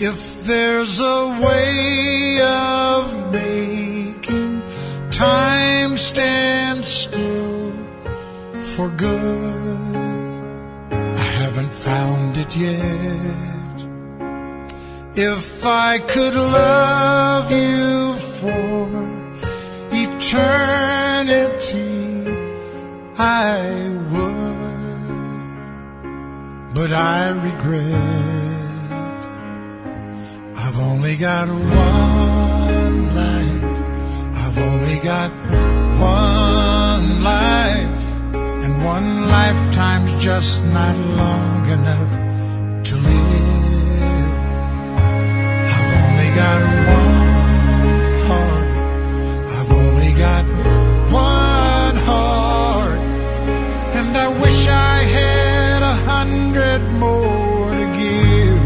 If there's a way of making time stand still for good, I haven't found it yet. If I could love you for eternity, I would, but I regret I've only got one life. I've only got one life, and one lifetime's just not long enough to live. I've only got one heart. I've only got one heart, and I wish I had 100 more to give.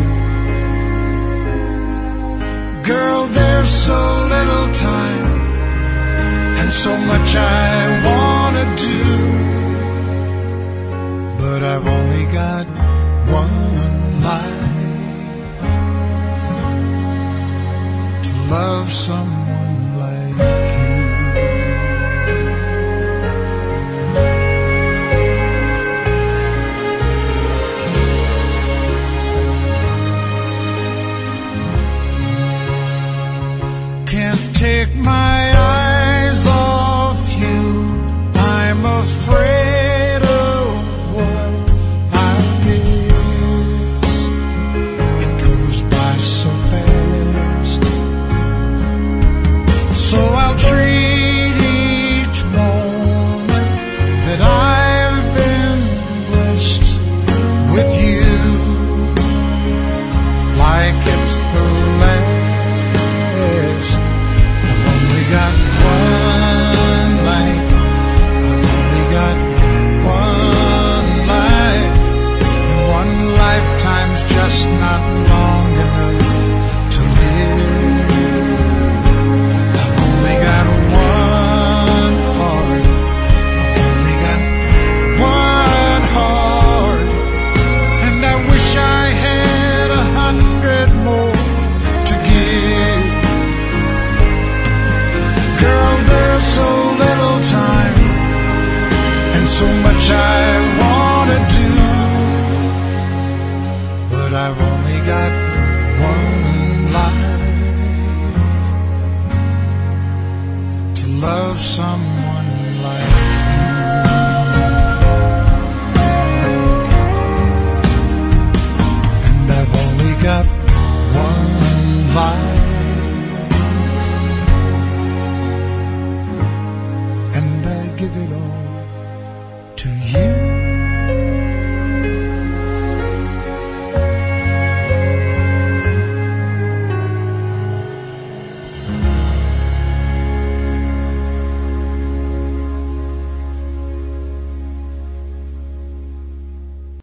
Girl, there's so little time and so much I want to do, but I've only got one life to love someone like you. Can't take my eyes off you. I'm afraid of what I'll miss. It goes by so fast, so I'll treat each moment that I've been blessed with you like it's the last. I've only got one life. I've only got one life, and one lifetime's just not long enough to live. I've only got one heart. I've only got one heart, and I wish I had 100 more to give. Girl, there's so little time and so much I want to do, but I've only got one life to love someone